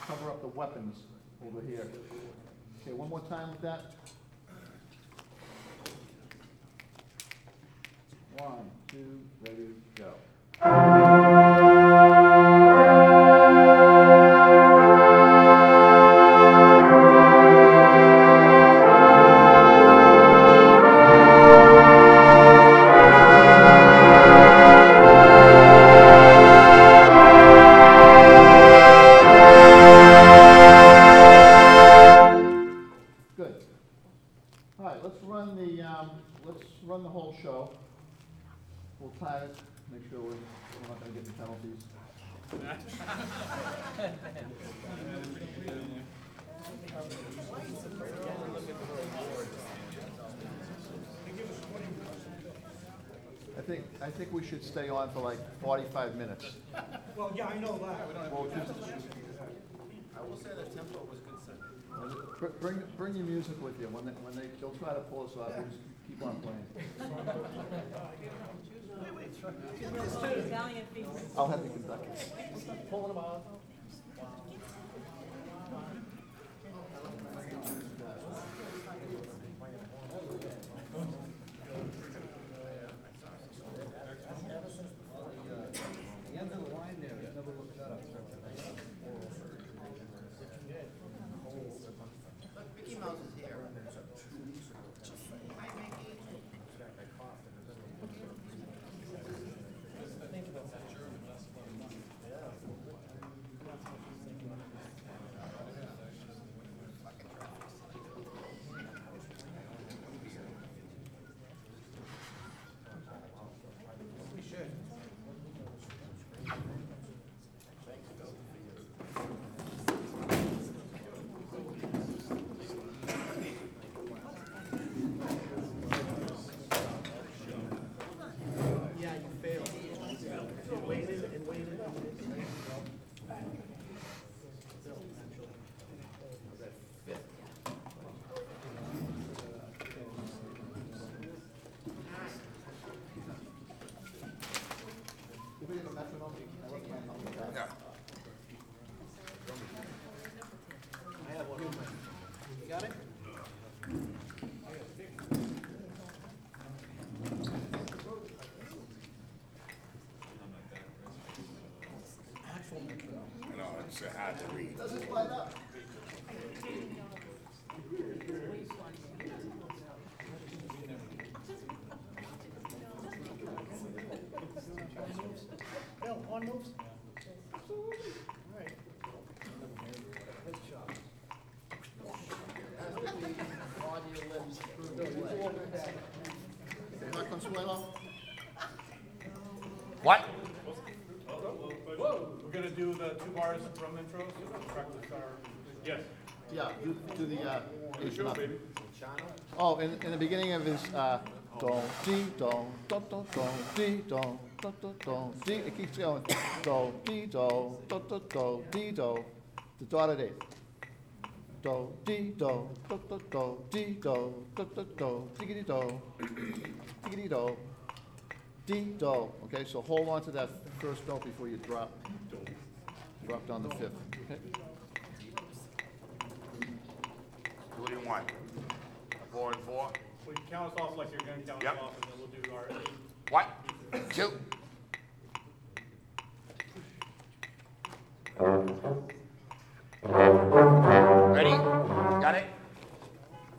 cover up the weapons over here. Okay, one more time with that. 1, 2, ready, go. Good. All right, let's run the whole show. We'll tie it, make sure we're not gonna get any penalties. I think we should stay on for like 45 minutes. Well, yeah, I know that. Well, just I will say the tempo was consistent. bring your music with you. They'll try to pull us off, we just keep on playing. Italian people. I'll have the conductor. Pulling them off. The end of the line there, it never looked that up. Mickey Mouse is here. Yeah, you failed. You waited and waited. I have one. You got it? No, it's hard to read. Doesn't light up. Bill, one moves? All right. Good job. Not Consuelo? What? We're gonna do the 2 bars from intros, practice our, yes. Yeah, do the, Sure, baby. oh, in the beginning of his, do, di, do, do, do, do, di, do, do, do, do, di, it keeps going, do, di, do, do, do, do, di, do, the dotted eighth. Do, di, do, do, do, do, di, do, do, do, do, diggity do, diggity do, di, do. Okay, so hold on to that first note before you drop down the fifth, okay? What do you want? 4 and 4? Will you count us off like you're gonna count us Yep. off, and then we'll do our 8. What? 2?